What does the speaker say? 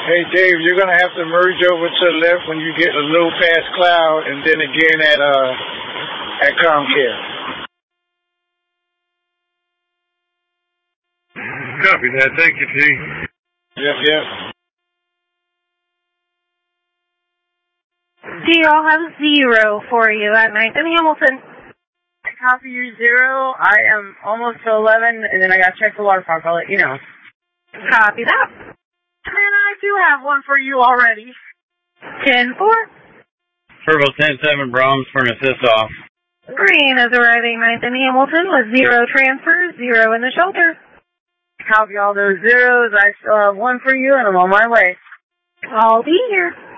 Hey, Dave, you're going to have to merge over to the left when you get a little past Cloud and then again at Comcare. Copy that. Thank you, T. Yep. D, I'll have 0 for you at 9th and Hamilton. Copy you 0. I am almost to 11, and then I got to check the water park. I'll let you know. Copy that. And I do have one for you already. 10-4. Turbo 10-7, Brahms for an assist off. Green is arriving 9th and Hamilton with 0 transfers, 0 in the shelter. Copy all those zeros. I still have one for you, and I'm on my way. I'll be here.